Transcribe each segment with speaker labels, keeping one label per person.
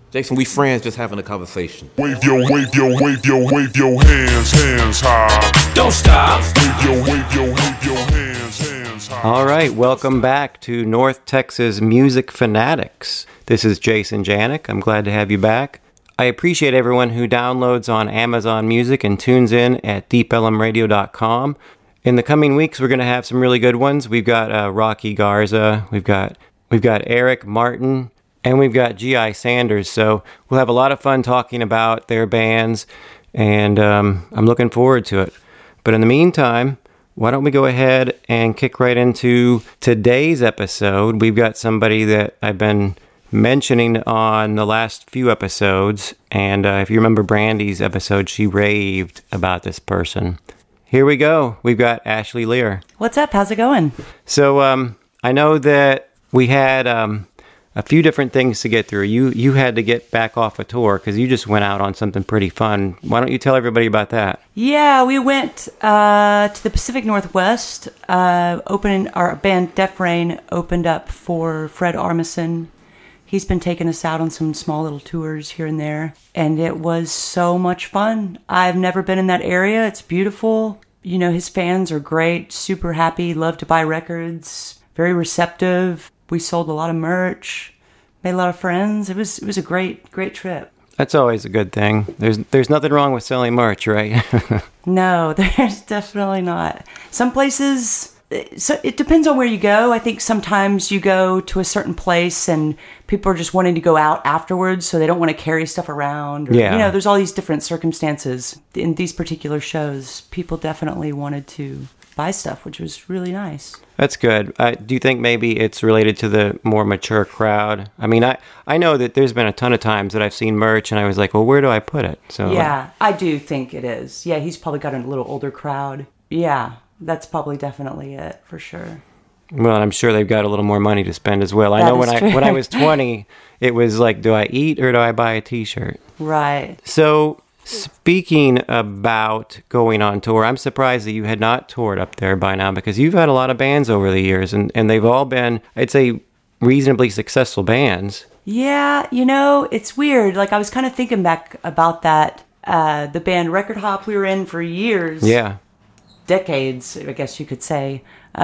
Speaker 1: Jason, we friends just having a conversation.
Speaker 2: Wave your hands high.
Speaker 3: Don't stop.
Speaker 2: Wave your hands high.
Speaker 4: All right, welcome back to North Texas Music Fanatics. This is Jason Janik. I'm glad to have you back. I appreciate everyone who downloads on Amazon Music and tunes in at deepelmradio.com. In the coming weeks, we're going to have some really good ones. We've got Rocky Garza, we've got Eric Martin, and we've got G.I. Sanders. So we'll have a lot of fun talking about their bands, and I'm looking forward to it. But in the meantime, why don't we go ahead and kick right into today's episode. We've got somebody that I've been mentioning on the last few episodes, and if you remember Brandy's episode, she raved about this person. Here we go. We've got Ashley Lear.
Speaker 5: What's up? How's it going?
Speaker 4: So I know that we had a few different things to get through. You had to get back off a tour because you just went out on something pretty fun. Why don't you tell everybody about that?
Speaker 5: Yeah, we went to the Pacific Northwest. Opening our band Deaf Rain opened up for Fred Armisen. He's been taking us out on some small little tours here and there, and it was so much fun. I've never been in that area. It's beautiful. You know, his fans are great, super happy, love to buy records, very receptive. We sold a lot of merch, made a lot of friends. It was a great trip.
Speaker 4: That's always a good thing. There's nothing wrong with selling merch, right?
Speaker 5: No, there's definitely not. Some places, so it depends on where you go. I think sometimes you go to a certain place and people are just wanting to go out afterwards, so they don't want to carry stuff around. Or,
Speaker 4: yeah.
Speaker 5: You know, there's all these different circumstances. In these particular shows, people definitely wanted to buy stuff, which was really nice.
Speaker 4: That's good. Do you think maybe it's related to the more mature crowd? I mean, I know that there's been a ton of times that I've seen merch and I was like, well, where do I put it? So
Speaker 5: yeah, I do think it is. Yeah, he's probably got a little older crowd. Yeah, that's probably definitely it, for sure.
Speaker 4: Well, I'm sure they've got a little more money to spend as well. I know when I was 20, it was like, do I eat or do I buy a t-shirt?
Speaker 5: Right.
Speaker 4: So speaking about going on tour, I'm surprised that you had not toured up there by now because you've had a lot of bands over the years and they've all been, I'd say, reasonably successful bands.
Speaker 5: Yeah, you know, it's weird. Like, I was kind of thinking back about that. The band Record Hop we were in for years.
Speaker 4: Yeah.
Speaker 5: Decades, I guess you could say.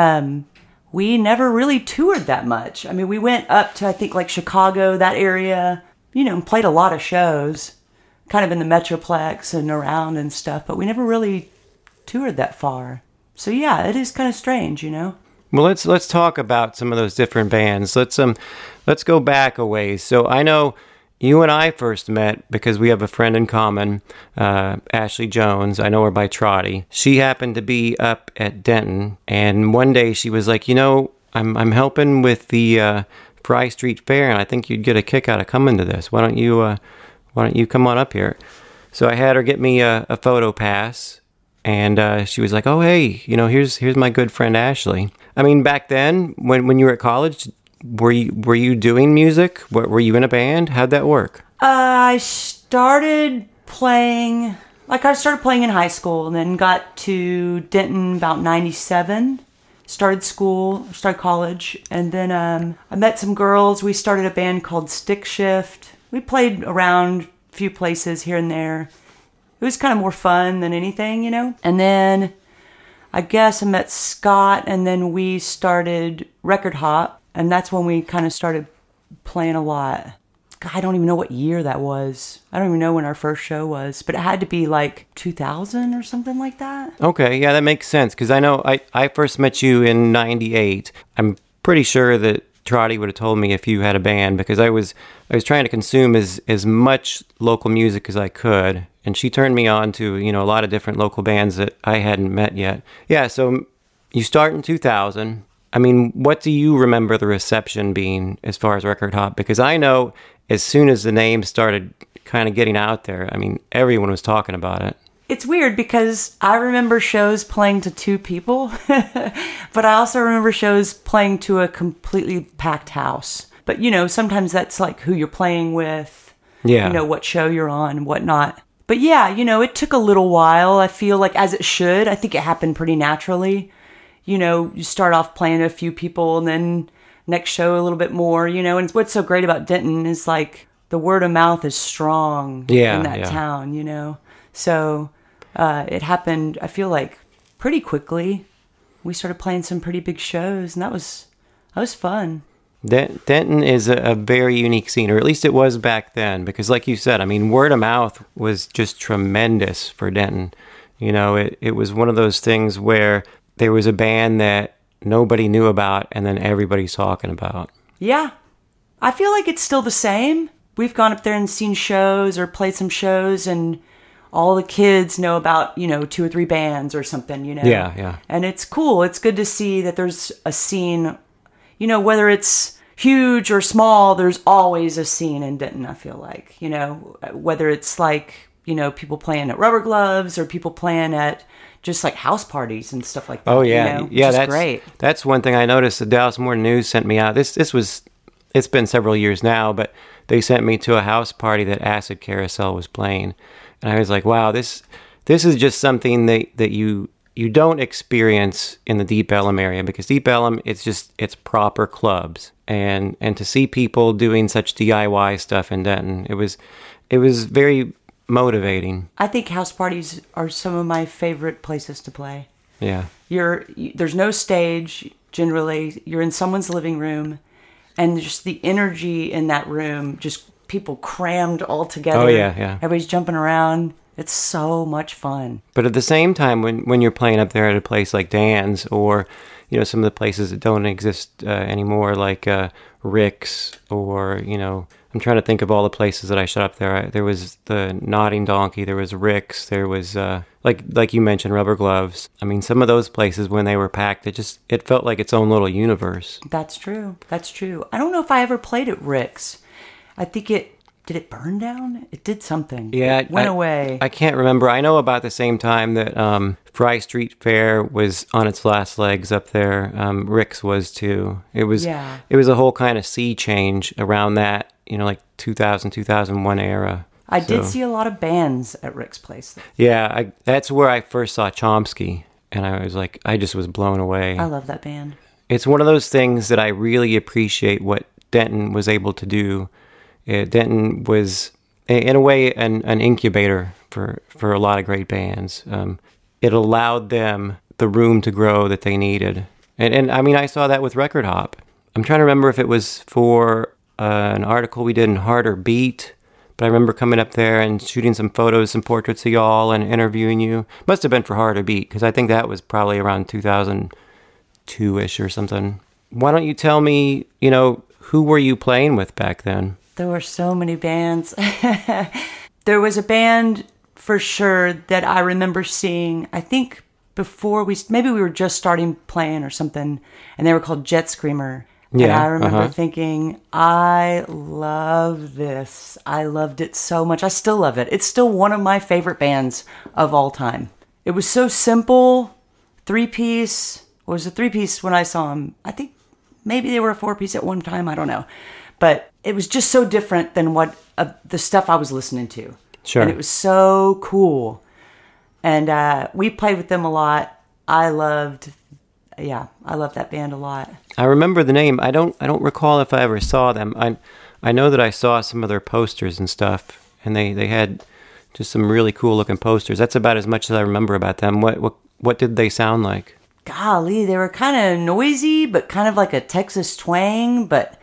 Speaker 5: We never really toured that much. I mean, we went up to, I think, like Chicago, that area, you know, and played a lot of shows, kind of in the Metroplex and around and stuff, but we never really toured that far. So yeah, it is kind of strange, you know?
Speaker 4: Well, let's talk about some of those different bands. Let's go back a ways. So I know you and I first met because we have a friend in common, Ashley Jones. I know her by Trotty. She happened to be up at Denton, and one day she was like, you know, I'm helping with the Fry Street Fair, and I think you'd get a kick out of coming to this. Why don't you come on up here? So I had her get me a photo pass, and she was like, oh, hey, you know, here's my good friend Ashley. I mean, back then, when you were at college, were you doing music? Were you in a band? How'd that work?
Speaker 5: I started playing in high school and then got to Denton about 97. Started college, and then I met some girls. We started a band called Stick Shift. We played around a few places here and there. It was kind of more fun than anything, you know? And then I guess I met Scott, and then we started Record Hop, and that's when we kind of started playing a lot. God, I don't even know what year that was. I don't even know when our first show was, but it had to be like 2000 or something like that.
Speaker 4: Okay, yeah, that makes sense, because I know I first met you in 98. I'm pretty sure that Trotty would have told me if you had a band, because I was trying to consume as much local music as I could, and she turned me on to, you know, a lot of different local bands that I hadn't met yet. Yeah, so you start in 2000. I mean, what do you remember the reception being as far as Record Hop? Because I know as soon as the name started kind of getting out there, I mean, everyone was talking about it.
Speaker 5: It's weird because I remember shows playing to 2 people, but I also remember shows playing to a completely packed house. But, you know, sometimes that's like who you're playing with,
Speaker 4: yeah,
Speaker 5: you know, what show you're on and whatnot. But yeah, you know, it took a little while. I feel like, as it should. I think it happened pretty naturally. You know, you start off playing to a few people and then next show a little bit more, you know. And what's so great about Denton is like the word of mouth is strong
Speaker 4: Yeah,
Speaker 5: in that
Speaker 4: yeah.
Speaker 5: town, you know. So it happened, I feel like, pretty quickly. We started playing some pretty big shows, and that was fun.
Speaker 4: Denton is a very unique scene, or at least it was back then, because like you said, I mean, word of mouth was just tremendous for Denton. You know, it was one of those things where there was a band that nobody knew about, and then everybody's talking about.
Speaker 5: Yeah. I feel like it's still the same. We've gone up there and seen shows or played some shows, and all the kids know about, 2 or 3 bands or something,
Speaker 4: Yeah, yeah.
Speaker 5: And it's cool. It's good to see that there's a scene, whether it's huge or small, there's always a scene in Denton, I feel like, whether it's like, people playing at Rubber Gloves or people playing at just like house parties and stuff like that.
Speaker 4: Oh yeah, yeah.
Speaker 5: Which is
Speaker 4: That's
Speaker 5: great.
Speaker 4: That's one thing I noticed. The Dallas Morning News sent me out. It's been several years now, but they sent me to a house party that Acid Carousel was playing, and I was like, wow, this is just something that you don't experience in the Deep Ellum area, because Deep Ellum, it's proper clubs, and to see people doing such DIY stuff in Denton, it was very motivating.
Speaker 5: I think house parties are some of my favorite places to play.
Speaker 4: Yeah.
Speaker 5: There's no stage, generally. You're in someone's living room, and just the energy in that room, just people crammed all together.
Speaker 4: Oh, yeah.
Speaker 5: Everybody's jumping around. It's so much fun.
Speaker 4: But at the same time, when you're playing up there at a place like Dan's, or some of the places that don't exist anymore, like Rick's, or I'm trying to think of all the places that I shot up there. There was the Nodding Donkey, there was Rick's, there was like you mentioned, Rubber Gloves. I mean, some of those places, when they were packed, it felt like its own little universe.
Speaker 5: That's true. I don't know if I ever played at Rick's. I think did it burn down? It did something.
Speaker 4: Yeah,
Speaker 5: it went away.
Speaker 4: I can't remember. I know about the same time that Fry Street Fair was on its last legs up there. Rick's was too. It was a whole kind of sea change around that, like 2000, 2001 era.
Speaker 5: I did see a lot of bands at Rick's place.
Speaker 4: Yeah, that's where I first saw Chomsky, and I was like, I just was blown away.
Speaker 5: I love that band. It's
Speaker 4: one of those things that I really appreciate what Denton was able to do. Denton was, in a way, an incubator for a lot of great bands. It allowed them the room to grow that they needed. And I mean, I saw that with Record Hop. I'm trying to remember if it was for an article we did in Harder Beat, but I remember coming up there and shooting some photos, some portraits of y'all, and interviewing you. Must have been for Harder Beat, because I think that was probably around 2002-ish or something. Why don't you tell me, who were you playing with back then?
Speaker 5: There were so many bands. There was a band for sure that I remember seeing, I think before maybe we were just starting playing or something, and they were called Jet Screamer.
Speaker 4: Yeah,
Speaker 5: and I remember thinking, I love this. I loved it so much. I still love it. It's still one of my favorite bands of all time. It was so simple, 3-piece. It was a 3-piece when I saw them. I think maybe they were a 4-piece at one time. I don't know. But it was just so different than what the stuff I was listening to.
Speaker 4: Sure.
Speaker 5: And it was so cool. And we played with them a lot. I loved that band a lot.
Speaker 4: I remember the name. I don't recall if I ever saw them. I know that I saw some of their posters and stuff, and they had just some really cool looking posters. That's about as much as I remember about them. What did they sound like?
Speaker 5: Golly, they were kind of noisy, but kind of like a Texas twang. But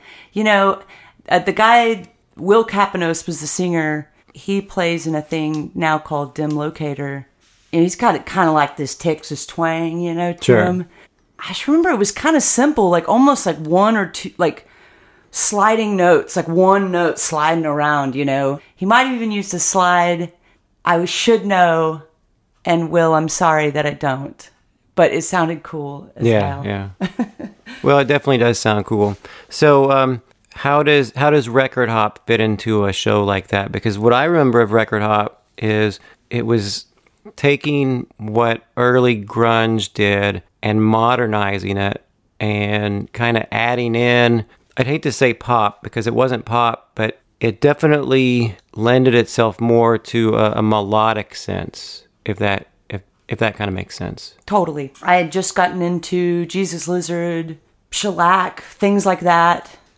Speaker 5: the guy Will Kapanos was the singer. He plays in a thing now called Dim Locator, and he's got kind of like this Texas twang, to him. I just remember it was kind of simple, like almost like one or two, like sliding notes, like one note sliding around, He might have even used a slide, I should know, and Will, I'm sorry that I don't. But it sounded cool as hell.
Speaker 4: Yeah. Well, it definitely does sound cool. So, how does Record Hop fit into a show like that? Because what I remember of Record Hop is it was taking what early grunge did and modernizing it and kind of adding in, I'd hate to say pop because it wasn't pop, but it definitely lended itself more to a melodic sense, if that kind of makes sense.
Speaker 5: Totally. I had just gotten into Jesus Lizard, Shellac, things like that.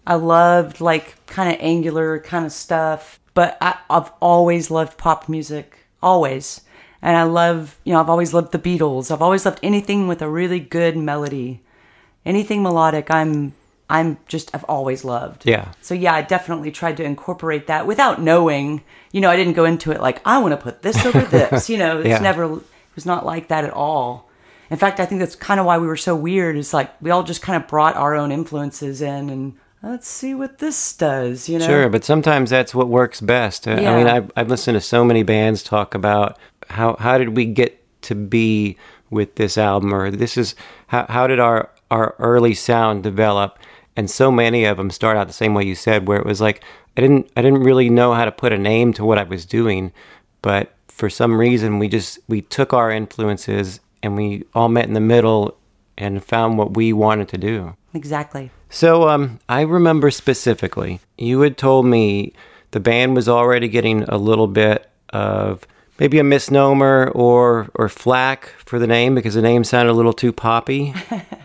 Speaker 5: I loved like kind of angular kind of stuff, but I've always loved pop music, always. And I love, I've always loved the Beatles. I've always loved anything with a really good melody, anything melodic. I've always loved.
Speaker 4: Yeah.
Speaker 5: So yeah, I definitely tried to incorporate that without knowing. I didn't go into it like I want to put this over this. It was not like that at all. In fact, I think that's kind of why we were so weird. Is like we all just kind of brought our own influences in and let's see what this does.
Speaker 4: Sure, but sometimes that's what works best. I mean, I've listened to so many bands talk about how did we get to be with this album, or this is how did our early sound develop. And so many of them start out the same way you said, where it was like, I didn't really know how to put a name to what I was doing, but for some reason we took our influences and we all met in the middle and found what we wanted to do.
Speaker 5: Exactly.
Speaker 4: So I remember specifically, you had told me the band was already getting a little bit of maybe a misnomer or flack for the name because the name sounded a little too poppy.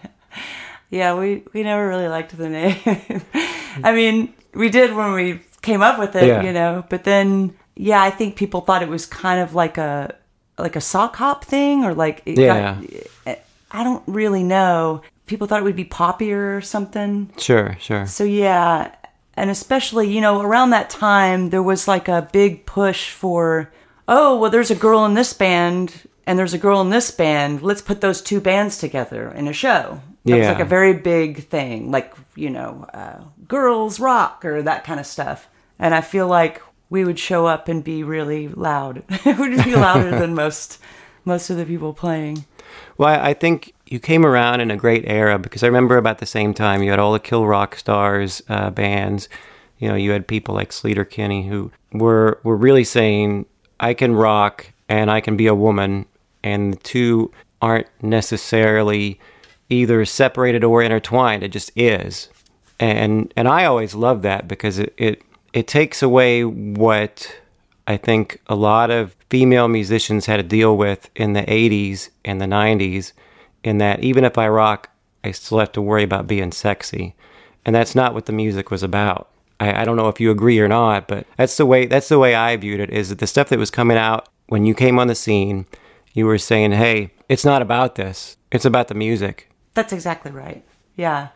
Speaker 5: Yeah, we never really liked the name. I mean, we did when we came up with it, but then, I think people thought it was kind of like a sock hop thing or like, I don't really know. People thought it would be poppier or something.
Speaker 4: Sure.
Speaker 5: So yeah, and especially, around that time, there was like a big push for, there's a girl in this band and there's a girl in this band. Let's put those two bands together in a show. That was like a very big thing, like, girls rock or that kind of stuff. And I feel like we would show up and be really loud. We'd be louder than most of the people playing.
Speaker 4: Well, I think you came around in a great era because I remember about the same time you had all the Kill Rock Stars bands. You had people like Sleater Kinney who were really saying, I can rock and I can be a woman, and the two aren't necessarily either separated or intertwined. It just is. And I always love that because it takes away what I think a lot of female musicians had to deal with in the 80s and the 90s, in that even if I rock, I still have to worry about being sexy. And that's not what the music was about. I don't know if you agree or not, but that's the way I viewed it, is that the stuff that was coming out when you came on the scene, you were saying, hey, it's not about this. It's about the music.
Speaker 5: That's exactly right. Yeah.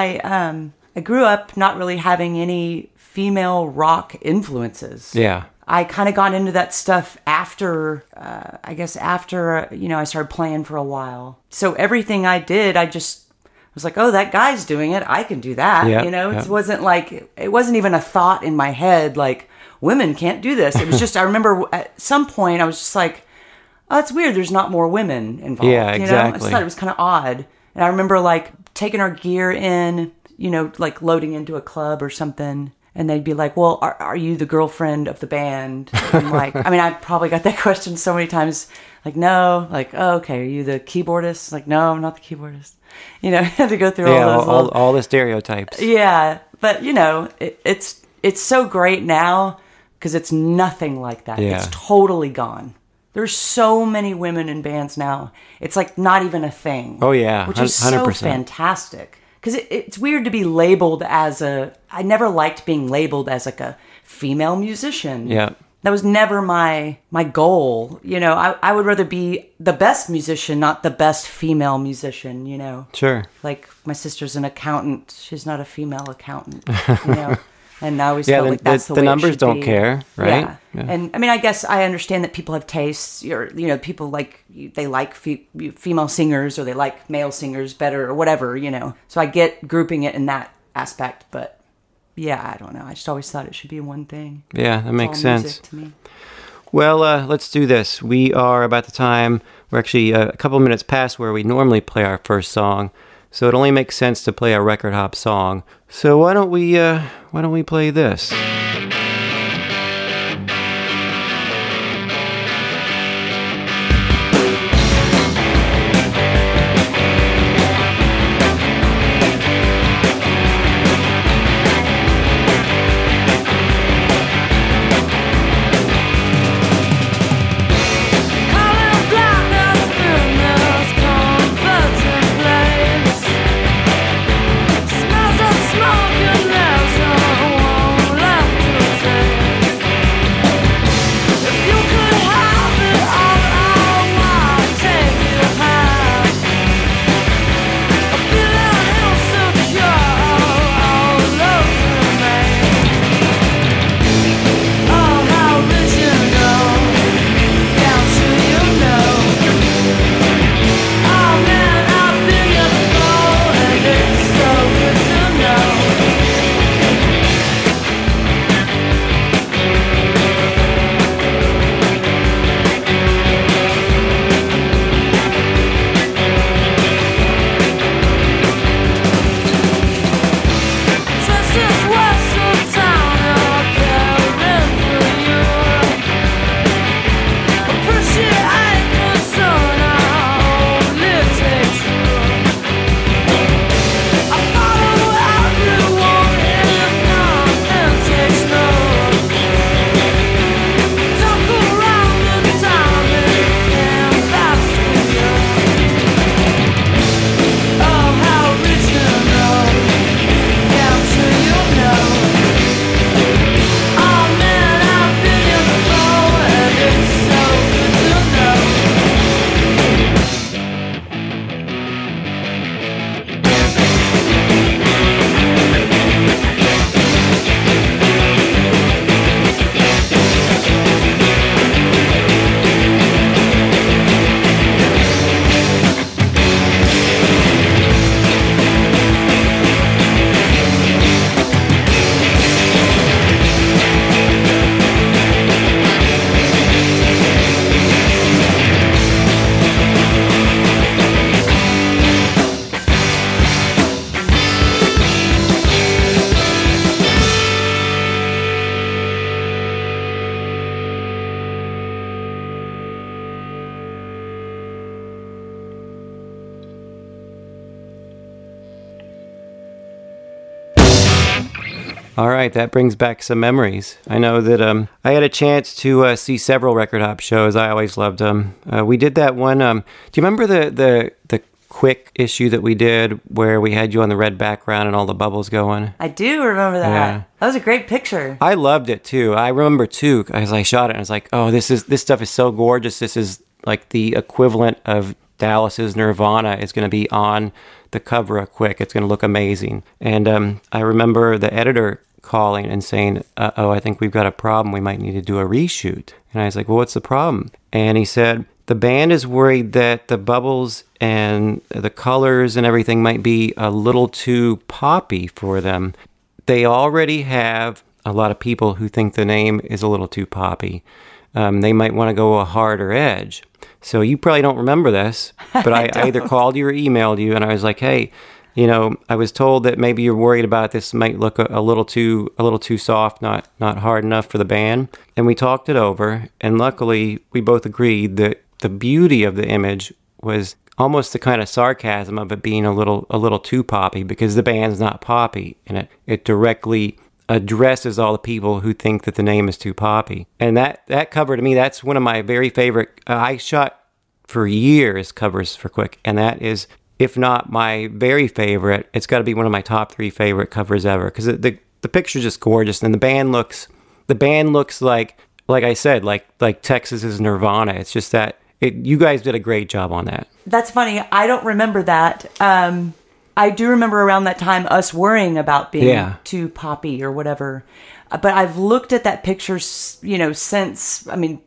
Speaker 5: I grew up not really having any female rock influences.
Speaker 4: Yeah.
Speaker 5: I kind of got into that stuff after I started playing for a while. So everything I did, I just was like, that guy's doing it. I can do that.
Speaker 4: Yeah,
Speaker 5: It wasn't even a thought in my head, like, women can't do this. It was just, I remember at some point I was just like, oh, it's weird. There's not more women involved.
Speaker 4: Yeah, exactly.
Speaker 5: I just thought it was kind of odd. And I remember like taking our gear in, like loading into a club or something. And they'd be like, well, are you the girlfriend of the band? And like, I mean, I probably got that question so many times. Like, no. Like, oh, okay, are you the keyboardist? Like, no, I'm not the keyboardist. I had to go through all those.
Speaker 4: All the stereotypes.
Speaker 5: Yeah, but, it's so great now because it's nothing like that.
Speaker 4: Yeah.
Speaker 5: It's totally gone. There's so many women in bands now. It's like not even a thing.
Speaker 4: Oh, yeah,
Speaker 5: which is
Speaker 4: 100%.
Speaker 5: so fantastic. Because it's weird to be labeled as I never liked being labeled as like a female musician.
Speaker 4: Yeah.
Speaker 5: That was never my goal. I would rather be the best musician, not the best female musician,
Speaker 4: Sure.
Speaker 5: Like my sister's an accountant. She's not a female accountant, And I always felt like that's the way
Speaker 4: the numbers
Speaker 5: it should
Speaker 4: don't
Speaker 5: be.
Speaker 4: care, right?
Speaker 5: Yeah. And I mean, I guess I understand that people have tastes. People they like female singers or they like male singers better or whatever. So I get grouping it in that aspect, but yeah, I don't know. I just always thought it should be one thing.
Speaker 4: Yeah, that makes
Speaker 5: It's all
Speaker 4: sense
Speaker 5: music to me.
Speaker 4: Well, let's do this. We are about the time. We're actually a couple minutes past where we normally play our first song. So it only makes sense to play a record hop song. So why don't we play this?
Speaker 3: Smells of smoke and
Speaker 4: All right, that brings back some memories. I know that I had a chance to see several Record Hop shows. I always loved them. We did that one. Do you remember the quick issue that we did where we had you on the red background and all the bubbles going?
Speaker 5: I do remember that.
Speaker 4: Yeah.
Speaker 5: That was a great picture.
Speaker 4: I loved it too. I remember too, as I shot it, and I was like, "Oh, this stuff is so gorgeous. This is like the equivalent of Dallas's Nirvana is going to be on the cover of Quick. It's going to look amazing." And I remember the editor calling and saying, "Oh, I think we've got a problem. We might need to do a reshoot." And I was like, "Well, what's the problem?" And he said, "The band is worried that the bubbles and the colors and everything might be a little too poppy for them. They already have a lot of people who think the name is a little too poppy. They might want to go a harder edge." So you probably don't remember this, but I either called you or emailed you, and I was like, "Hey, you know, I was told that maybe you're worried about this might look a little too soft, not hard enough for the band." And we talked it over, and luckily we both agreed that the beauty of the image was almost the kind of sarcasm of it being a little too poppy, because the band's not poppy, and it directly addresses all the people who think that the name is too poppy. And that cover, to me, that's one of my very favorite. I shot for years covers for Quick, and that is, if not my very favorite, it's got to be one of my top 3 favorite covers ever, because the picture's just gorgeous, and the band looks like I said, like Texas's Nirvana. It's just that you guys did a great job on that.
Speaker 5: That's funny. I don't remember that. I do remember around that time us worrying about being too poppy or whatever. But I've looked at that picture, since,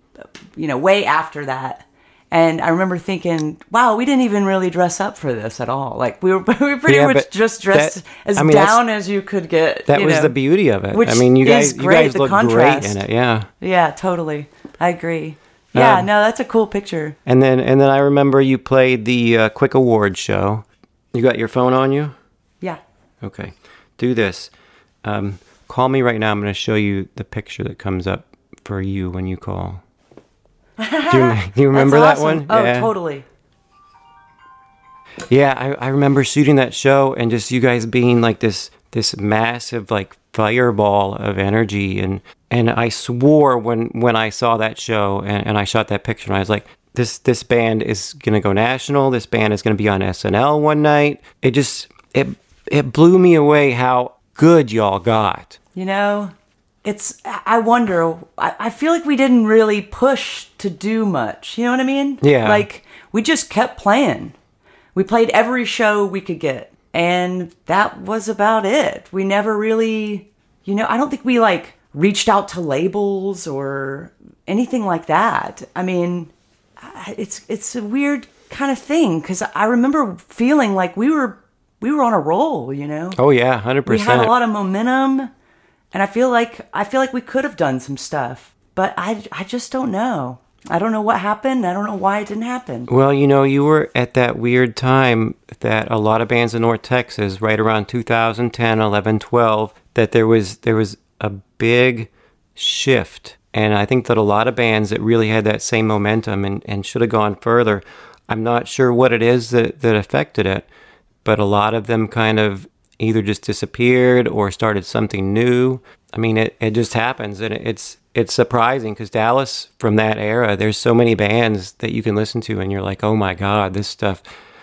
Speaker 5: way after that. And I remember thinking, wow, we didn't even really dress up for this at all. Like, we were pretty much just dressed as down as you could get.
Speaker 4: That was the beauty of it.
Speaker 5: Which
Speaker 4: you guys
Speaker 5: the
Speaker 4: look
Speaker 5: contrast.
Speaker 4: great in it, yeah.
Speaker 5: Yeah, totally. I agree. Yeah, no, that's a cool picture.
Speaker 4: And then I remember you played the Quick Awards show. You got your phone on you?
Speaker 5: Yeah.
Speaker 4: Okay. Do this. Call me right now. I'm going to show you the picture that comes up for you when you call. Do you remember
Speaker 5: That's
Speaker 4: that
Speaker 5: awesome.
Speaker 4: one?
Speaker 5: Oh,
Speaker 4: yeah.
Speaker 5: Totally.
Speaker 4: Yeah, I remember shooting that show and just you guys being like this massive like fireball of energy, and I swore when I saw that show and I shot that picture, and I was like, this band is gonna go national. This band is gonna be on SNL one night. It blew me away how good y'all got.
Speaker 5: I wonder, I feel like we didn't really push to do much. You know what I mean?
Speaker 4: Yeah.
Speaker 5: Like, we just kept playing. We played every show we could get. And that was about it. We never really, I don't think we, like, reached out to labels or anything like that. I mean, it's a weird kind of thing, because I remember feeling like we were on a roll,
Speaker 4: Oh, yeah, 100%.
Speaker 5: We had a lot of momentum. And I feel like we could have done some stuff, but I just don't know. I don't know what happened. I don't know why it didn't happen.
Speaker 4: Well, you were at that weird time that a lot of bands in North Texas, right around 2010, 11, 12, that there was a big shift. And I think that a lot of bands that really had that same momentum and should have gone further, I'm not sure what it is that affected it, but a lot of them kind of either just disappeared or started something new. I mean, it just happens, and it's surprising, because Dallas, from that era, there's so many bands that you can listen to, and you're like, oh my God, this stuff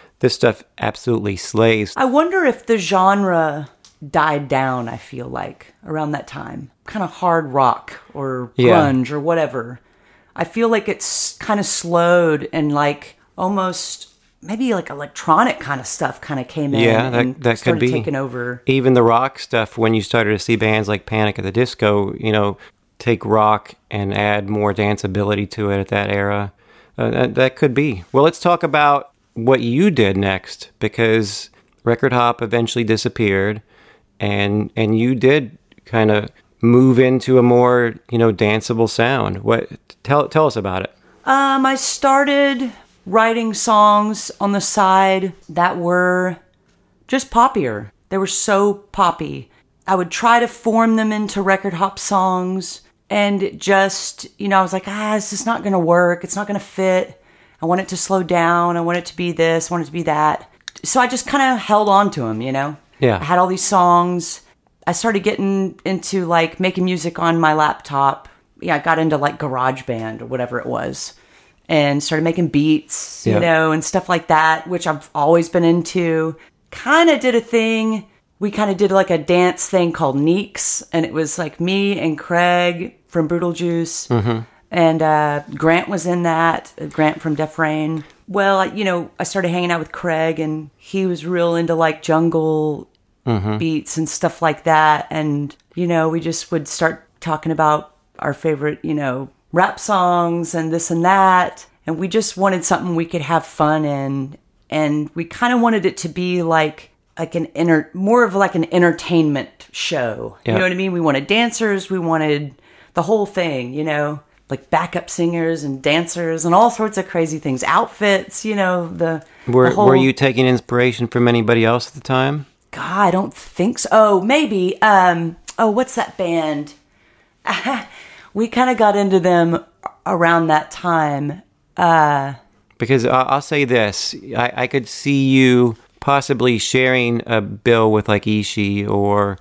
Speaker 4: absolutely slays.
Speaker 5: I wonder if the genre died down, I feel like, around that time. Kind of hard rock or grunge or whatever. I feel like it's kind of slowed, and like almost maybe like electronic kind of stuff kind of came in.
Speaker 4: Yeah,
Speaker 5: and
Speaker 4: that could be
Speaker 5: taking over.
Speaker 4: Even the rock stuff, when you started to see bands like Panic at the Disco, take rock and add more danceability to it at that era. That could be. Well, let's talk about what you did next, because Record Hop eventually disappeared, and you did kind of move into a more danceable sound. Tell us about it.
Speaker 5: I started writing songs on the side that were just poppier. They were so poppy. I would try to form them into Record Hop songs, and it just, I was like, this is not going to work. It's not going to fit. I want it to slow down. I want it to be this. I want it to be that. So I just kind of held on to them,
Speaker 4: Yeah.
Speaker 5: I had all these songs, I started getting into like making music on my laptop. Yeah, I got into like GarageBand or whatever it was, and started making beats, you know, and stuff like that, which I've always been into. Kind of did a thing. We kind of did like a dance thing called Neeks, and it was like me and Craig from Brutal Juice, and Grant was in that. Grant from Def Rain. Well, you know, I started hanging out with Craig, and he was real into like jungle beats and stuff like that. And, you know, we just would start talking about our favorite, you know, rap songs and this and that. And we just wanted something we could have fun in. And we kind of wanted it to be like more of like an entertainment show. You know what I mean? We wanted dancers. We wanted the whole thing, you know, like backup singers and dancers and all sorts of crazy things. Outfits, you know,
Speaker 4: Were you taking inspiration from anybody else at the time?
Speaker 5: God, I don't think so. Oh, maybe. What's that band? We kind of got into them around that time.
Speaker 4: Because I'll say this, I could see you possibly sharing a bill with like Ishii, or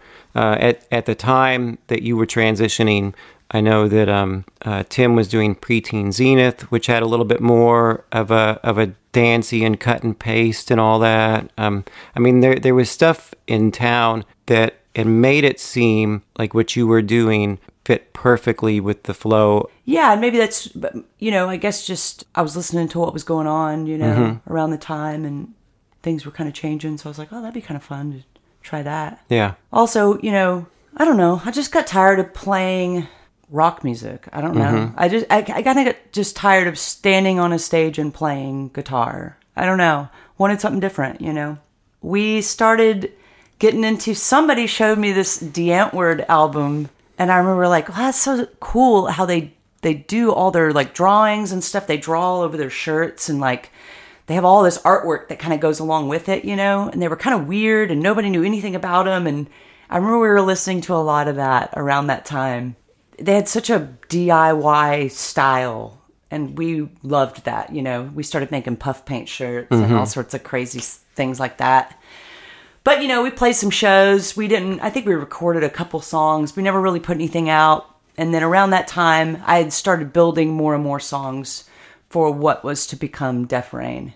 Speaker 4: at the time that you were transitioning, I know that Tim was doing Preteen Zenith, which had a little bit more of a dancey and cut and paste and all that. I mean, there was stuff in town that it made it seem like what you were doing fit perfectly with the flow.
Speaker 5: Yeah, and maybe that's, you know, I guess just I was listening to what was going on, you know, around the time, and things were kind of changing. So I was like, oh, that'd be kind of fun to try that.
Speaker 4: Yeah.
Speaker 5: Also, you know, I don't know. I just got tired of playing rock music. I don't know. I kind of got just tired of standing on a stage and playing guitar. I don't know. Wanted something different, you know. We started getting into, somebody showed me this D'Antwoord album, and I remember like, wow, that's so cool how they do all their like drawings and stuff. They draw all over their shirts, and like they have all this artwork that kind of goes along with it, you know. And they were kind of weird, and nobody knew anything about them. And I remember we were listening to a lot of that around that time. They had such a DIY style, and we loved that, you know. We started making puff paint shirts and all sorts of crazy things like that. But, you know, we played some shows. I think we recorded a couple songs. We never really put anything out. And then around that time, I had started building more and more songs for what was to become Def Rain.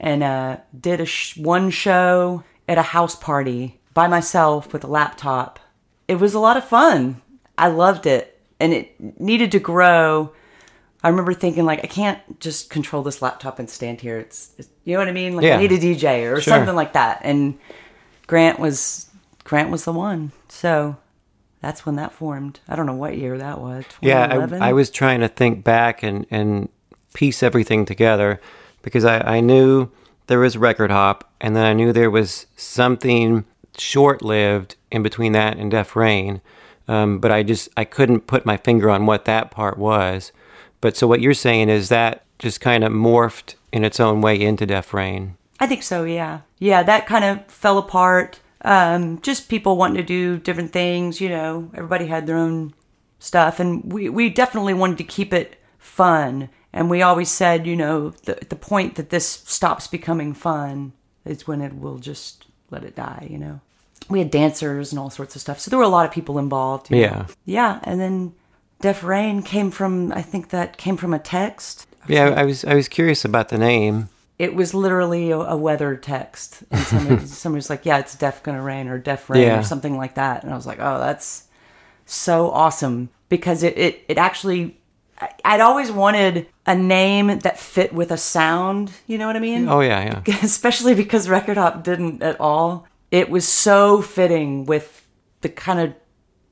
Speaker 5: And did one show at a house party by myself with a laptop. It was a lot of fun. I loved it. And it needed to grow. I remember thinking, like, I can't just control this laptop and stand here. It's you know what I mean? Like, I need a DJ or something like that. And Grant was the one. So that's when that formed. I don't know what year that was. 2011?
Speaker 4: Yeah, I was trying to think back and piece everything together, because I knew there was Record Hop, and then I knew there was something short-lived in between that and Def Rain. But I couldn't put my finger on what that part was. But so what you're saying is that just kind of morphed in its own way into Def Rain.
Speaker 5: I think so, yeah. Yeah, that kind of fell apart. Just people wanting to do different things, you know. Everybody had their own stuff. And we definitely wanted to keep it fun. And we always said, you know, the point that this stops becoming fun is when it will just let it die, you know. We had dancers and all sorts of stuff. So there were a lot of people involved. You know? Yeah, and then Def Rain came from a text.
Speaker 4: Yeah, I was curious about the name.
Speaker 5: It was literally a weather text. And somebody was like, yeah, it's Def Gonna Rain or Def Rain or something like that. And I was like, oh, that's so awesome. Because it actually, I'd always wanted a name that fit with a sound. You know what I mean?
Speaker 4: Oh, yeah.
Speaker 5: Especially because Record Hop didn't at all. It was so fitting with the kind of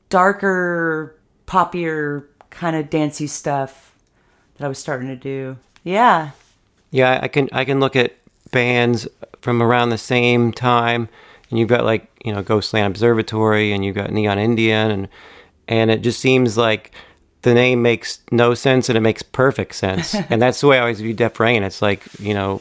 Speaker 5: darker, poppier, kind of dancey stuff that I was starting to do. Yeah.
Speaker 4: Yeah, I can look at bands from around the same time, and you've got like, you know, Ghostland Observatory, and you've got Neon Indian, and it just seems like the name makes no sense and it makes perfect sense. And that's the way I always view Def Rain. It's like, you know,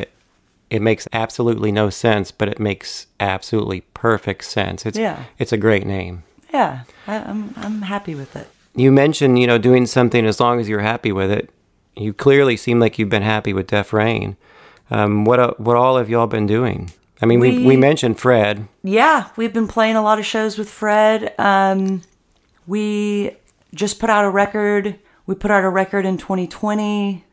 Speaker 4: it makes absolutely no sense, but it makes absolutely perfect sense. It's a great name.
Speaker 5: Yeah, I'm happy with it.
Speaker 4: You mentioned, you know, doing something as long as you're happy with it. You clearly seem like you've been happy with Def Rain. What all have y'all been doing? I mean, we mentioned Fred.
Speaker 5: Yeah, we've been playing a lot of shows with Fred. We just put out a record. We put out a record in 2020.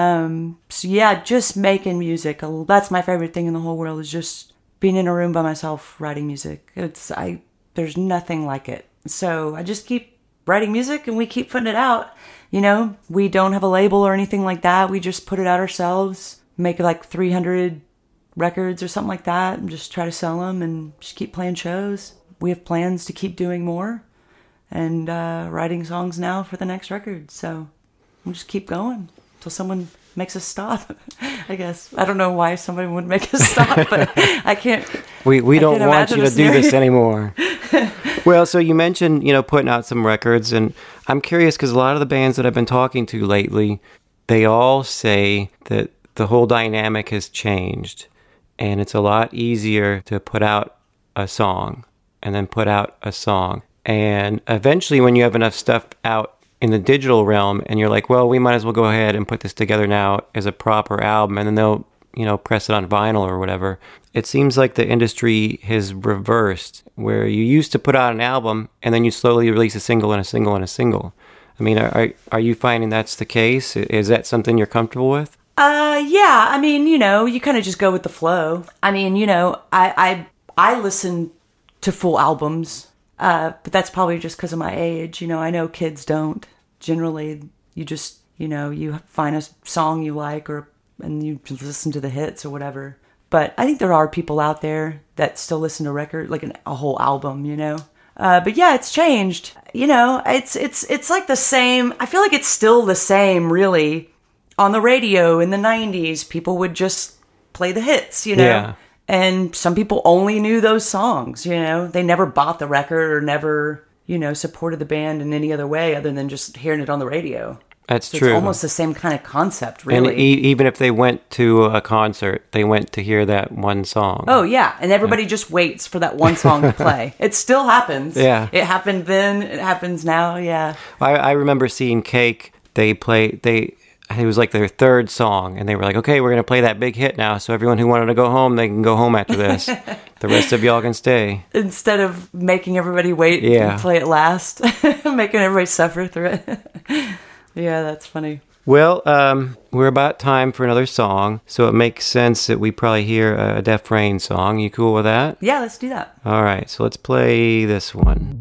Speaker 5: So yeah, just making music. That's my favorite thing in the whole world, is just being in a room by myself writing music. There's nothing like it. So I just keep writing music and we keep putting it out. You know, we don't have a label or anything like that. We just put it out ourselves, make like 300 records or something like that, and just try to sell them and just keep playing shows. We have plans to keep doing more and writing songs now for the next record. So we'll just keep going until someone makes us stop, I guess. I don't know why somebody would make us stop, but I can't.
Speaker 4: We don't want you to do this
Speaker 5: scenario.
Speaker 4: anymore. Well, so you mentioned, putting out some records, and I'm curious because a lot of the bands that I've been talking to lately, they all say that the whole dynamic has changed, and it's a lot easier to put out a song and then put out a song. And eventually when you have enough stuff out in the digital realm and you're like, well, we might as well go ahead and put this together now as a proper album, and then they'll, press it on vinyl or whatever. It seems like the industry has reversed, where you used to put out an album and then you slowly release a single and a single and a single. I mean, are you finding that's the case? Is that something you're comfortable with?
Speaker 5: Yeah. I mean, you kind of just go with the flow. I mean, I listen to full albums, but that's probably just because of my age. I know kids don't. Generally, you just, you find a song you like and you just listen to the hits or whatever. But I think there are people out there that still listen to record, like a whole album, But yeah, it's changed. It's like the same. I feel like it's still the same, really. On the radio in the 90s, people would just play the hits,
Speaker 4: Yeah.
Speaker 5: And some people only knew those songs, They never bought the record or never, supported the band in any other way other than just hearing it on the radio.
Speaker 4: That's
Speaker 5: So
Speaker 4: true.
Speaker 5: It's almost the same kind of concept, really.
Speaker 4: And even if they went to a concert, they went to hear that one song.
Speaker 5: Oh, yeah. And everybody just waits for that one song to play. It still happens.
Speaker 4: Yeah.
Speaker 5: It happened then. It happens now. Yeah.
Speaker 4: I remember seeing Cake. It was like their third song, and they were like, okay, we're going to play that big hit now, so everyone who wanted to go home, they can go home after this. The rest of y'all can stay.
Speaker 5: Instead of making everybody wait and play it last, making everybody suffer through it. Yeah, that's funny.
Speaker 4: Well, we're about time for another song, so it makes sense that we probably hear a Def Rain song. You cool with that?
Speaker 5: Yeah, let's do that.
Speaker 4: All right, so let's play this one.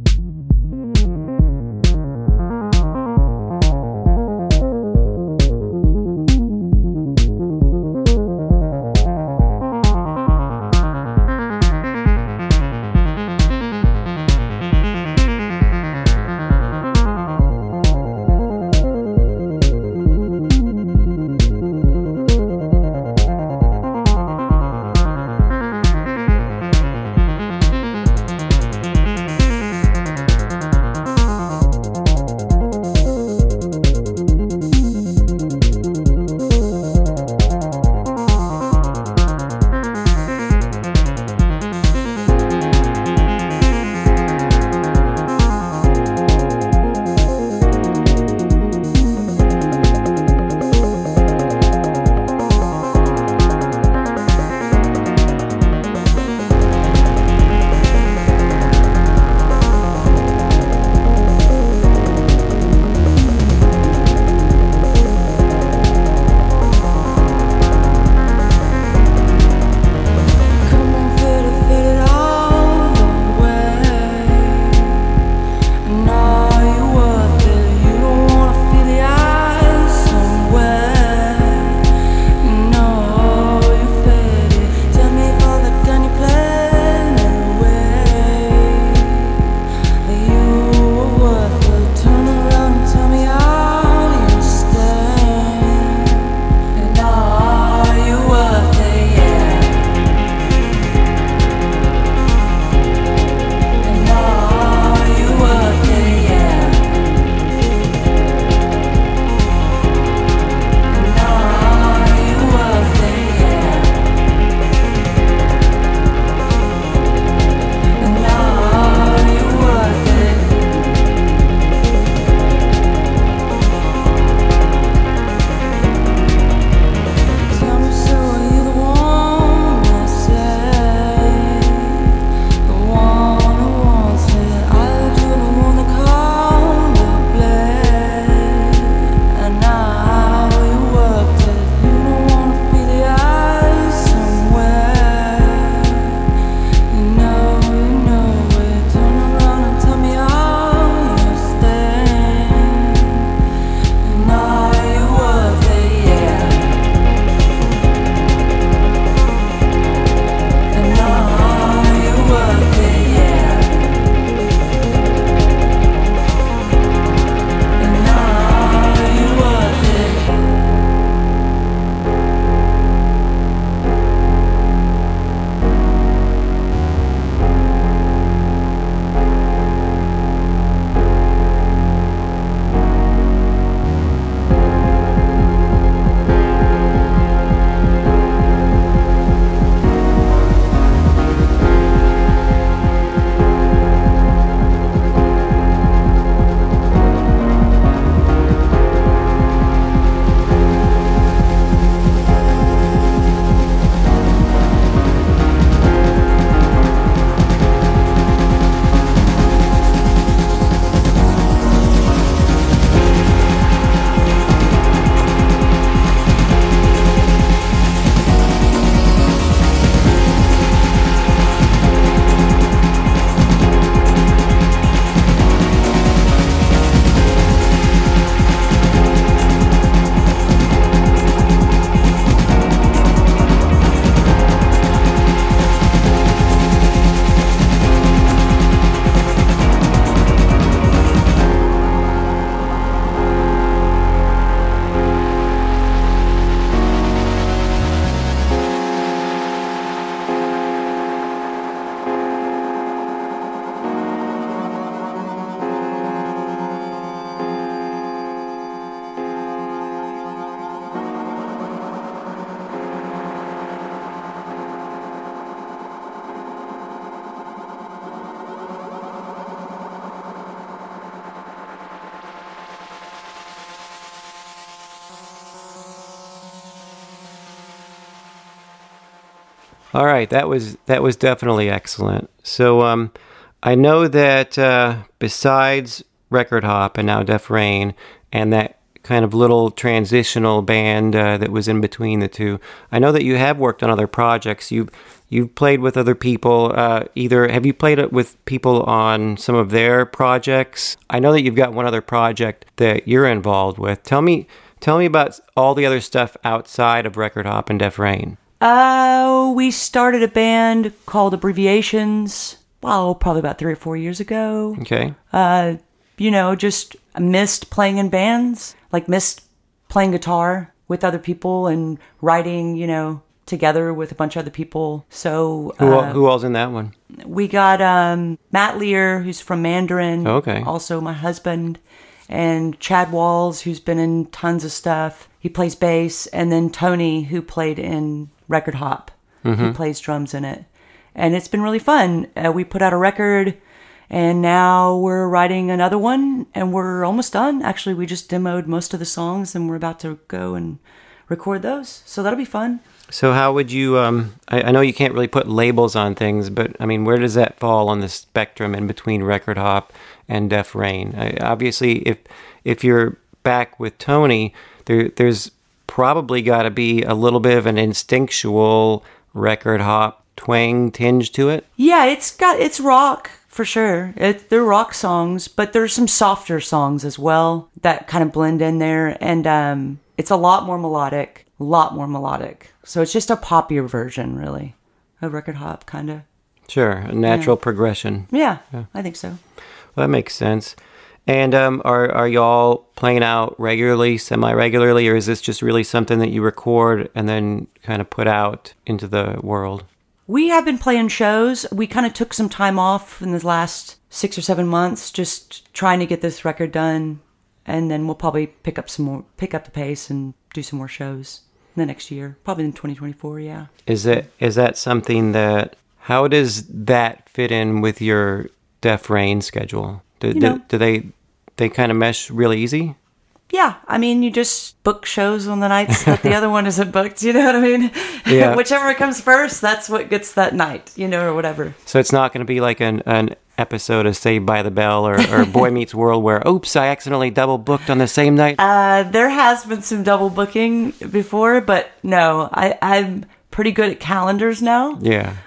Speaker 4: All right, that was definitely excellent. So I know that besides Record Hop and now Def Rain and that kind of little transitional band that was in between the two, I know that you have worked on other projects. You've played with other people. Either have you played it with people on some of their projects? I know that you've got one other project that you're involved with. Tell me about all the other stuff outside of Record Hop and Def Rain.
Speaker 5: We started a band called Abbreviations, probably about 3 or 4 years ago.
Speaker 4: Okay.
Speaker 5: Just missed playing in bands, like missed playing guitar with other people and writing, together with a bunch of other people. So
Speaker 4: who all's in that one?
Speaker 5: We got Matt Lear, who's from Mandarin.
Speaker 4: Okay. Also
Speaker 5: my husband. And Chad Walls, who's been in tons of stuff. He plays bass. And then Tony, who played in Record Hop. He plays drums in it. And it's been really fun. We put out a record, and now we're writing another one, and we're almost done. Actually, we just demoed most of the songs, and we're about to go and record those. So that'll be fun.
Speaker 4: So how would you, I know you can't really put labels on things, but I mean, where does that fall on the spectrum in between Record Hop and Def Rain? Obviously, if you're back with Tony, there's probably got to be a little bit of an instinctual Record Hop twang tinge to it.
Speaker 5: Yeah, it's rock for sure. They're rock songs, but there's some softer songs as well that kind of blend in there, and it's a lot more melodic. So it's just a poppier version, really, of Record Hop, kind of.
Speaker 4: Sure, a natural progression.
Speaker 5: Yeah, I think so.
Speaker 4: Well, that makes sense. And are y'all playing out regularly, semi-regularly, or is this just really something that you record and then kind of put out into the world?
Speaker 5: We have been playing shows. We kind of took some time off in the last 6 or 7 months, just trying to get this record done, and then we'll probably pick up the pace and do some more shows in the next year, probably in 2024. Yeah.
Speaker 4: Is that something that? How does that fit in with your Def Rain schedule? Do they kind of mesh really easy?
Speaker 5: Yeah, I mean, you just book shows on the nights that the other one isn't booked, you know what I mean?
Speaker 4: Yeah.
Speaker 5: Whichever comes first, that's what gets that night, or whatever.
Speaker 4: So it's not going to be like an episode of Saved by the Bell or Boy Meets World where, oops, I accidentally double booked on the same night?
Speaker 5: There has been some double booking before, but no, I'm pretty good at calendars now.
Speaker 4: Yeah.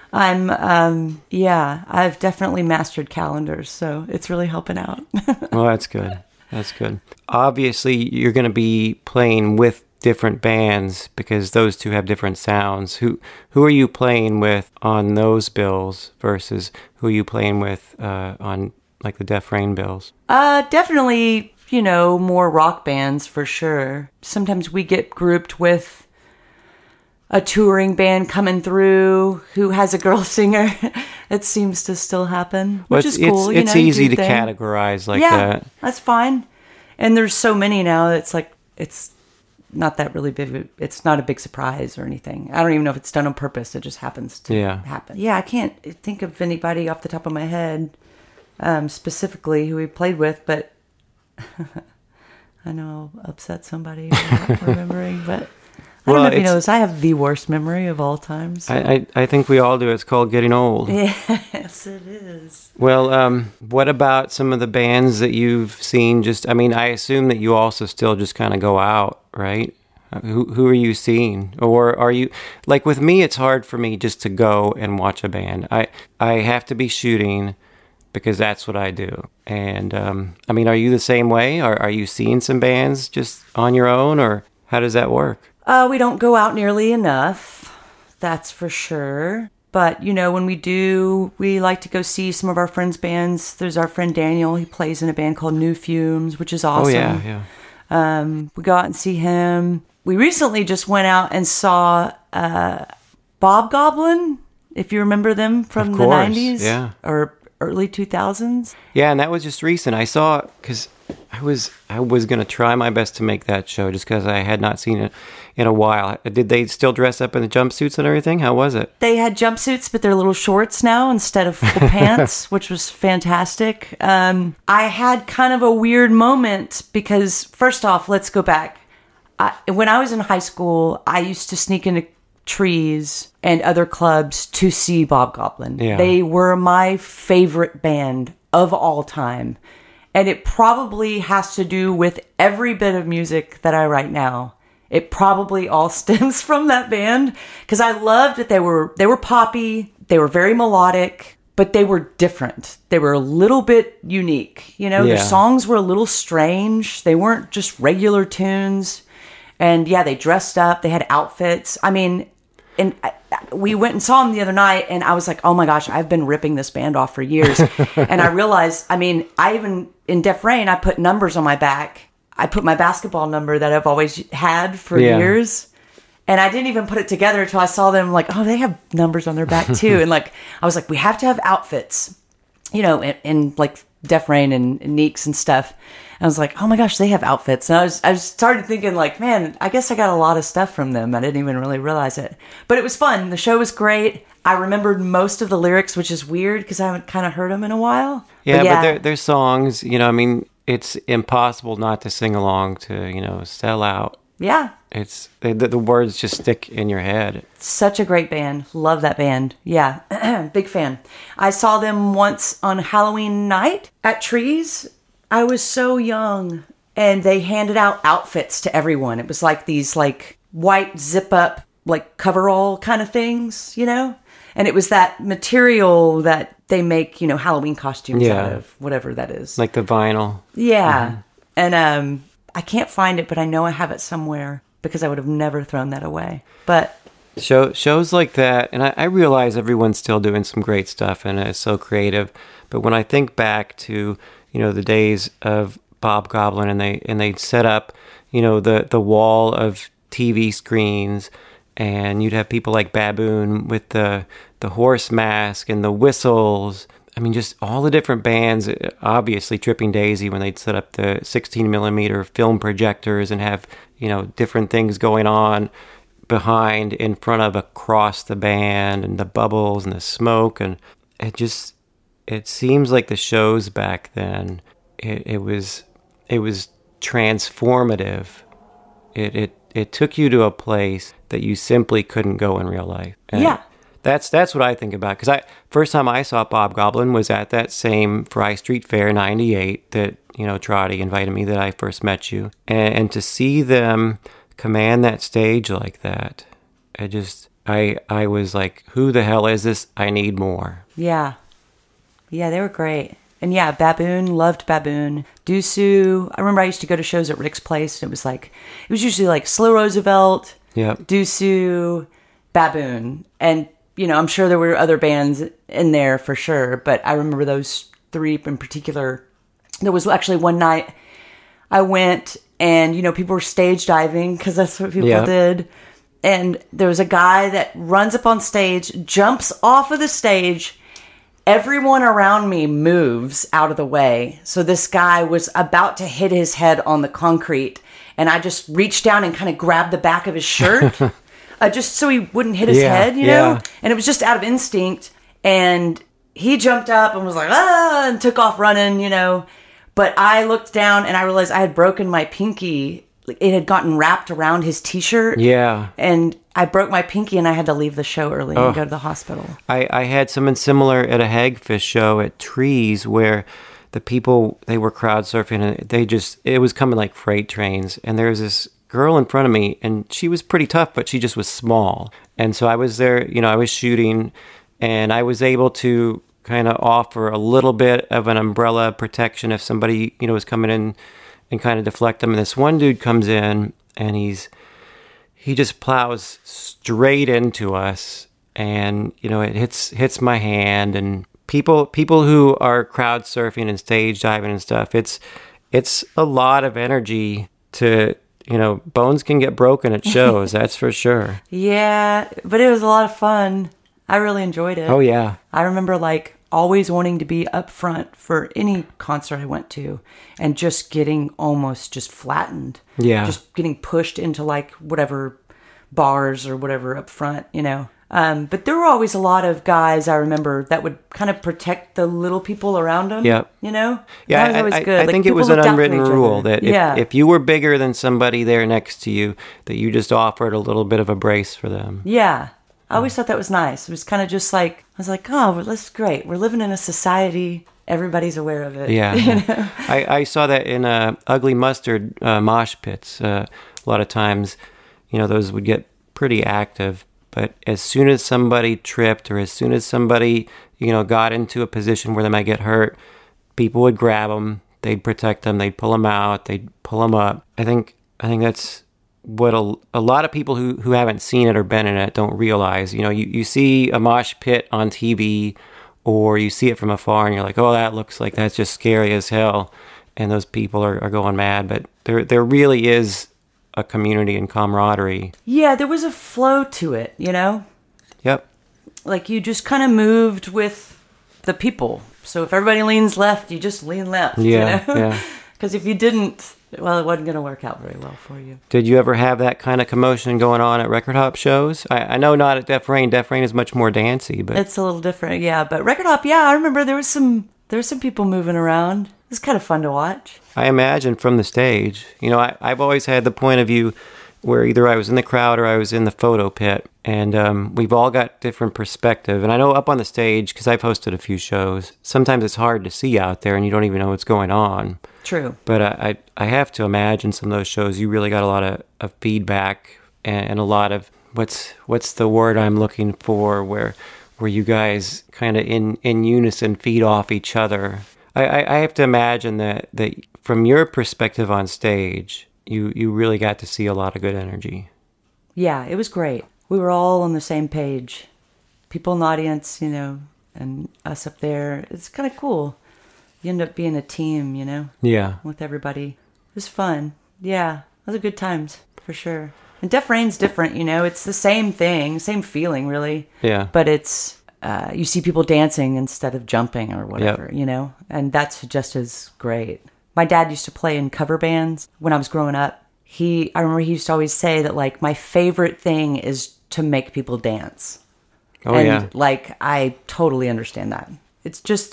Speaker 5: I've definitely mastered calendars, so it's really helping out.
Speaker 4: Well, that's good. That's good. Obviously, you're going to be playing with different bands because those two have different sounds. Who are you playing with on those bills versus who are you playing with on like the Def Rain bills?
Speaker 5: Definitely, more rock bands for sure. Sometimes we get grouped with a touring band coming through who has a girl singer. It seems to still happen, which is cool.
Speaker 4: It's easy to categorize like that.
Speaker 5: Yeah, that's fine. And there's so many now. It's like it's not that really big. It's not a big surprise or anything. I don't even know if it's done on purpose. It just happens to happen. Yeah, I can't think of anybody off the top of my head specifically who we played with, but I know I'll upset somebody not remembering, but. I don't know if he knows. I have the worst memory of all time. So.
Speaker 4: I think we all do. It's called getting old.
Speaker 5: Yes, it is.
Speaker 4: Well, what about some of the bands that you've seen? I assume that you also still just kind of go out, right? Who are you seeing? Or are you... Like with me, it's hard for me just to go and watch a band. I have to be shooting because that's what I do. And, are you the same way? Are you seeing some bands just on your own? Or how does that work?
Speaker 5: We don't go out nearly enough, that's for sure. But, when we do, we like to go see some of our friends' bands. There's our friend Daniel. He plays in a band called New Fumes, which is awesome.
Speaker 4: Oh, yeah.
Speaker 5: We go out and see him. We recently just went out and saw Bob Goblin, if you remember them from the 90s.
Speaker 4: Yeah.
Speaker 5: Or early 2000s.
Speaker 4: Yeah, and that was just recent. I saw, because I was going to try my best to make that show just because I had not seen it in a while. Did they still dress up in the jumpsuits and everything? How was it?
Speaker 5: They had jumpsuits, but they're little shorts now instead of full pants, which was fantastic. I had kind of a weird moment because, first off, let's go back. When I was in high school, I used to sneak into Trees and other clubs to see Bob Goblin.
Speaker 4: Yeah.
Speaker 5: They were my favorite band of all time. And it probably has to do with every bit of music that I write now. It probably all stems from that band because I loved that they were poppy, they were very melodic, but they were different. They were a little bit unique. You know, their
Speaker 4: Yeah.
Speaker 5: songs were a little strange. They weren't just regular tunes. And yeah, they dressed up, they had outfits. I mean, and we went and saw them the other night, and I was like, oh my gosh, I've been ripping this band off for years. And I realized, I mean, I even, in Def Rain, I put numbers on my back. I put my basketball number that I've always had for years. And I didn't even put it together until I saw them like, oh, they have numbers on their back too. And like, I was like, we have to have outfits, you know, in like Def Rain and Neeks and stuff. I was like, oh my gosh, they have outfits. And I started thinking like, man, I guess I got a lot of stuff from them. I didn't even really realize it. But it was fun. The show was great. I remembered most of the lyrics, which is weird because I haven't kind of heard them in a while.
Speaker 4: Yeah, but they're songs, you know, I mean, it's impossible not to sing along to, you know, Sell Out.
Speaker 5: Yeah.
Speaker 4: It's the words just stick in your head.
Speaker 5: Such a great band. Love that band. Yeah. Big fan. I saw them once on Halloween night at Trees. I was so young, and they handed out outfits to everyone. It was like these like white zip up like coverall kind of things, you know? And it was that material that they make, you know, Halloween costumes out of, whatever that is.
Speaker 4: Like the vinyl.
Speaker 5: Yeah. And I can't find it, but I know I have it somewhere because I would have never thrown that away. But
Speaker 4: Shows like that, and I realize everyone's still doing some great stuff and it's so creative. But when I think back to, you know, the days of Bob Goblin and they'd set up, you know, the wall of TV screens, and you'd have people like Baboon with the horse mask and the whistles. I mean, just all the different bands, obviously Tripping Daisy when they'd set up the 16 millimeter film projectors and have, you know, different things going on behind, in front of, across the band, and the bubbles and the smoke. And it seems like the shows back then, it was transformative. It took you to a place that you simply couldn't go in real life. And
Speaker 5: yeah.
Speaker 4: That's what I think about. Because first time I saw Bob Goblin was at that same Fry Street Fair '98 that, you know, Trotty invited me, that I first met you. And to see them command that stage like that, I was like, who the hell is this? I need more.
Speaker 5: Yeah. Yeah, they were great. And yeah, Baboon, loved Baboon. Dusu, I remember I used to go to shows at Rick's Place, and it was usually like Slow Roosevelt,
Speaker 4: Yep.
Speaker 5: Dusu, Baboon. And, you know, I'm sure there were other bands in there for sure, but I remember those three in particular. There was actually one night I went, and, you know, people were stage diving because that's what people did. And there was a guy that runs up on stage, jumps off of the stage. Everyone around me moves out of the way. So this guy was about to hit his head on the concrete, and I just reached down and kind of grabbed the back of his shirt just so he wouldn't hit his head, you know? And it was just out of instinct. And he jumped up and was like, ah, and took off running, you know? But I looked down and I realized I had broken my pinky. It had gotten wrapped around his t-shirt. Yeah. And I broke my pinky and I had to leave the show early and go to the hospital.
Speaker 4: I had something similar at a Hagfish show at Trees where the people, they were crowd surfing and it was coming like freight trains. And there was this girl in front of me and she was pretty tough, but she just was small. And so I was there, you know, I was shooting and I was able to kind of offer a little bit of an umbrella protection if somebody, you know, was coming in and kind of deflect them. And this one dude comes in and he just plows straight into us, and, you know, it hits my hand. And people who are crowd surfing and stage diving and stuff, it's a lot of energy to, you know, bones can get broken at shows, that's for sure.
Speaker 5: Yeah, but it was a lot of fun. I really enjoyed it.
Speaker 4: Oh yeah.
Speaker 5: I remember like always wanting to be up front for any concert I went to and just getting almost just flattened. Yeah. Just getting pushed into like whatever bars or whatever up front, you know. But there were always a lot of guys, I remember, that would kind of protect the little people around them.
Speaker 4: Yep.
Speaker 5: You know?
Speaker 4: Yeah,
Speaker 5: That was always good.
Speaker 4: I
Speaker 5: Like,
Speaker 4: think it was
Speaker 5: people
Speaker 4: an
Speaker 5: looked out for
Speaker 4: unwritten
Speaker 5: each other.
Speaker 4: rule that
Speaker 5: Yeah.
Speaker 4: if you were bigger than somebody there next to you, that you just offered a little bit of a brace for them.
Speaker 5: Yeah. I always thought that was nice. It was kind of just like, I was like, oh, well, that's great. We're living in a society. Everybody's aware of it.
Speaker 4: Yeah.
Speaker 5: You know?
Speaker 4: I saw that in Ugly Mustard mosh pits. A lot of times, those would get pretty active. But as soon as somebody tripped or as soon as somebody, got into a position where they might get hurt, people would grab them. They'd protect them. They'd pull them out. They'd pull them up. I think that's what a lot of people who haven't seen it or been in it don't realize. You see a mosh pit on TV or you see it from afar and you're like, oh, that looks like that's just scary as hell. And those people are going mad. But there really is a community and camaraderie.
Speaker 5: Yeah, there was a flow to it,
Speaker 4: Yep.
Speaker 5: Like you just kind of moved with the people. So if everybody leans left, you just lean left.
Speaker 4: Yeah, yeah.
Speaker 5: Because if you didn't, well, it wasn't going to work out very well for you.
Speaker 4: Did you ever have that kind of commotion going on at Record Hop shows? I know not at Def Rain. Def Rain is much more dancey, but
Speaker 5: It's a little different, yeah. But Record Hop, yeah, I remember there was some people moving around. It was kind of fun to watch.
Speaker 4: I imagine from the stage. I've always had the point of view where either I was in the crowd or I was in the photo pit, and we've all got different perspective. And I know up on the stage, because I've hosted a few shows, sometimes it's hard to see out there and you don't even know what's going on.
Speaker 5: True.
Speaker 4: But I have to imagine some of those shows, you really got a lot of feedback and a lot of, what's the word I'm looking for, where you guys kind of in unison feed off each other. I have to imagine that from your perspective on stage, you really got to see a lot of good energy.
Speaker 5: Yeah, it was great. We were all on the same page. People in the audience, and us up there. It's kind of cool. You end up being a team,
Speaker 4: Yeah.
Speaker 5: with everybody. It was fun. Yeah, those are good times, for sure. And Def Rain's different, It's the same thing, same feeling, really.
Speaker 4: Yeah.
Speaker 5: But it's, you see people dancing instead of jumping or whatever,
Speaker 4: Yep.
Speaker 5: And that's just as great. My dad used to play in cover bands when I was growing up. I remember he used to always say that, like, my favorite thing is to make people dance.
Speaker 4: Oh,
Speaker 5: and,
Speaker 4: yeah.
Speaker 5: like, I totally understand that. It's just,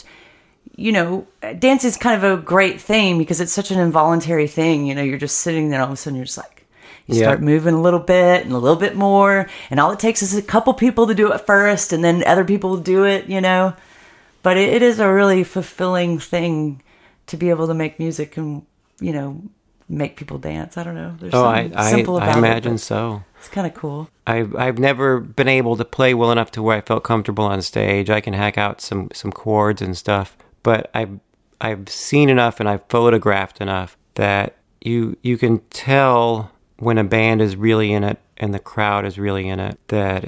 Speaker 5: dance is kind of a great thing because it's such an involuntary thing. You're just sitting there and all of a sudden you're just like, you start moving a little bit and a little bit more. And all it takes is a couple people to do it first and then other people will do it, But it is a really fulfilling thing to be able to make music and, make people dance. I don't know. There's something simple about it.
Speaker 4: I imagine
Speaker 5: but
Speaker 4: so.
Speaker 5: It's kind of cool.
Speaker 4: I've never been able to play well enough to where I felt comfortable on stage. I can hack out some chords and stuff, but I've seen enough and I've photographed enough that you can tell when a band is really in it and the crowd is really in it, that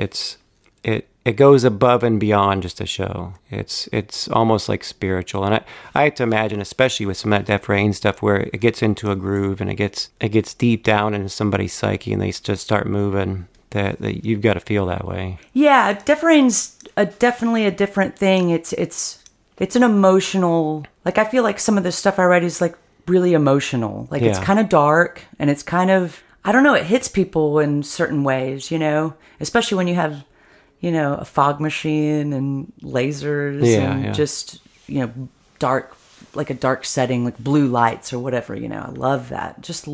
Speaker 4: it goes above and beyond just a show. It's almost like spiritual. And I have to imagine, especially with some of that Def Rain stuff, where it gets into a groove and it gets deep down into somebody's psyche and they just start moving, that you've got to feel that way.
Speaker 5: Yeah, Def Rain's definitely a different thing. It's an emotional, like, I feel like some of the stuff I write is like really emotional. Like, it's kind of dark and it's kind of, I don't know, it hits people in certain ways, especially when you have, a fog machine and lasers and just, dark, like a dark setting, like blue lights or whatever, I love that.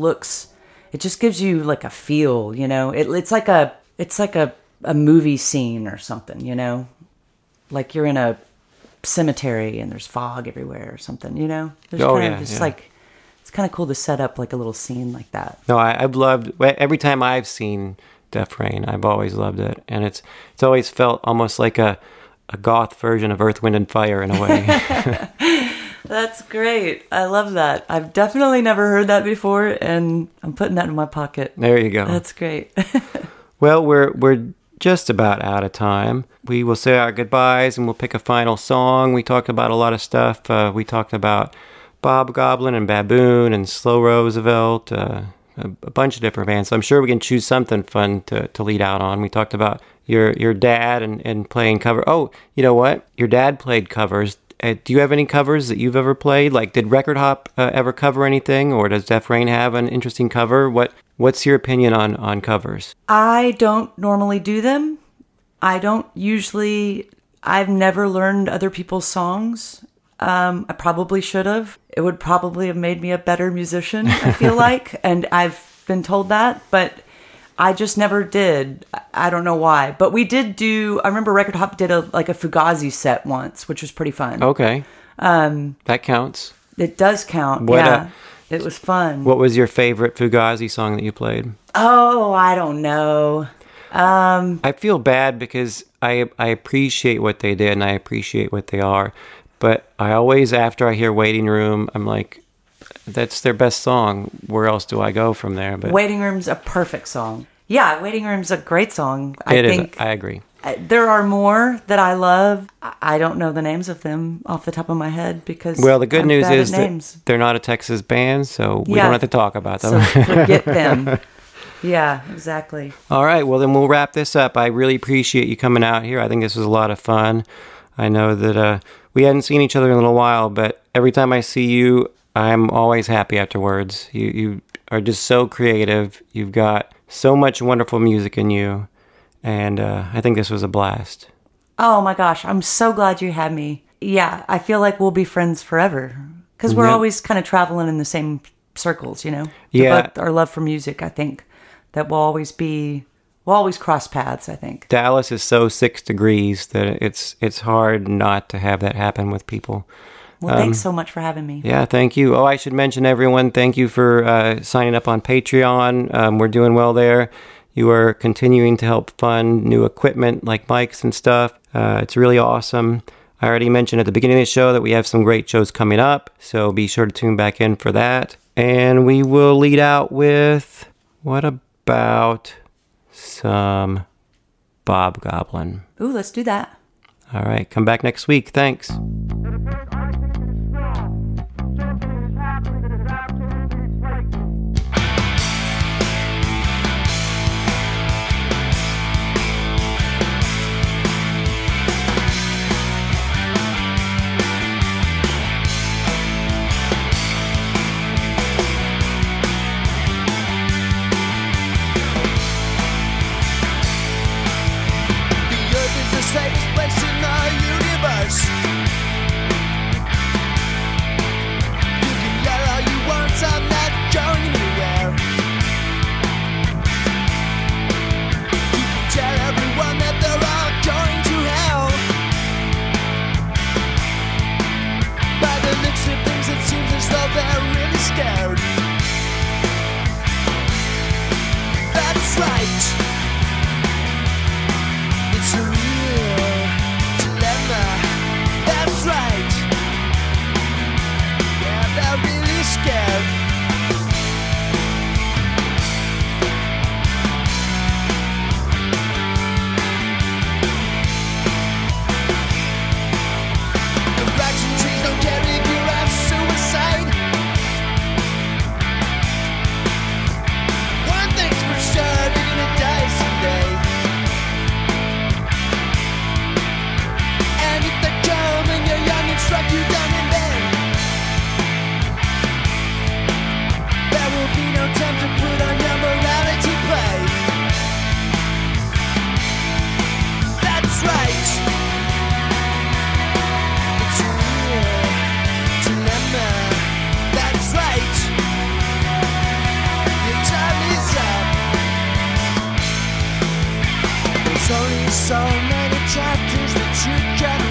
Speaker 5: It just gives you like a feel, it's like a movie scene or something, like you're in a cemetery and there's fog everywhere or something, There's like, it's kind of cool to set up like a little scene like that.
Speaker 4: No, I've loved, every time I've seen Def Rain, I've always loved it, and it's always felt almost like a goth version of Earth, Wind and Fire in a way.
Speaker 5: That's great. I love that. I've definitely never heard that before, and I'm putting that in my pocket.
Speaker 4: There you go.
Speaker 5: That's great.
Speaker 4: Well, we're just about out of time. We will say our goodbyes and we'll pick a final song. We talked about a lot of stuff. We talked about Bob Goblin and Baboon and Slow Roosevelt, a bunch of different bands. So I'm sure we can choose something fun to lead out on. We talked about your dad and playing cover. Oh, you know what? Your dad played covers. Do you have any covers that you've ever played? Like, did Record Hop ever cover anything, or does Def Rain have an interesting cover? What's your opinion on covers?
Speaker 5: I don't normally do them. I've never learned other people's songs. I probably should have. It would probably have made me a better musician, I feel like. And I've been told that, but I just never did. I don't know why. But we did I remember Record Hop did a Fugazi set once, which was pretty fun.
Speaker 4: Okay. That counts.
Speaker 5: It does count. It was fun.
Speaker 4: What was your favorite Fugazi song that you played?
Speaker 5: Oh, I don't know.
Speaker 4: I feel bad because I appreciate what they did and I appreciate what they are. But I always, after I hear Waiting Room, I'm like, that's their best song. Where else do I go from there? But
Speaker 5: Waiting Room's a perfect song. Yeah, Waiting Room's a great song.
Speaker 4: I think I agree.
Speaker 5: There are more that I love. I don't know the names of them off the top of my head because
Speaker 4: well, the good
Speaker 5: I'm
Speaker 4: news
Speaker 5: bad
Speaker 4: is
Speaker 5: at names.
Speaker 4: that they're not a Texas band, so we don't have to talk about them.
Speaker 5: So forget them. Yeah, exactly.
Speaker 4: All right, well then we'll wrap this up. I really appreciate you coming out here. I think this was a lot of fun. I know that we hadn't seen each other in a little while, but every time I see you, I'm always happy afterwards. You are just so creative. You've got so much wonderful music in you, and I think this was a blast.
Speaker 5: Oh my gosh, I'm so glad you had me. Yeah, I feel like we'll be friends forever because we're always kind of traveling in the same circles, you know?
Speaker 4: Yeah.
Speaker 5: But our love for music, I think, that we'll always cross paths, I think.
Speaker 4: Dallas is so 6 degrees that it's hard not to have that happen with people.
Speaker 5: Well, thanks so much for having me.
Speaker 4: Yeah, thank you. Oh, I should mention everyone, thank you for signing up on Patreon. We're doing well there. You are continuing to help fund new equipment like mics and stuff. It's really awesome. I already mentioned at the beginning of the show that we have some great shows coming up, so be sure to tune back in for that. And we will lead out with, what about some Bob Goblin?
Speaker 5: Ooh, let's do that.
Speaker 4: All right, come back next week. Thanks.
Speaker 3: Safest place in the universe. You can yell all you want, I'm not going anywhere. You can tell everyone that they're all going to hell. By the looks of things, it seems as though they're really scared. That's right. It's a real dilemma. That's right. Yeah, they're really scared. The rags and trees don't care if you're a suicide. One thing's for sure, you're gonna die someday. Strike you down and then there will be no time to put on your morality play. That's right. It's a real dilemma. That's right. Your time is up. There's only so many chapters that you can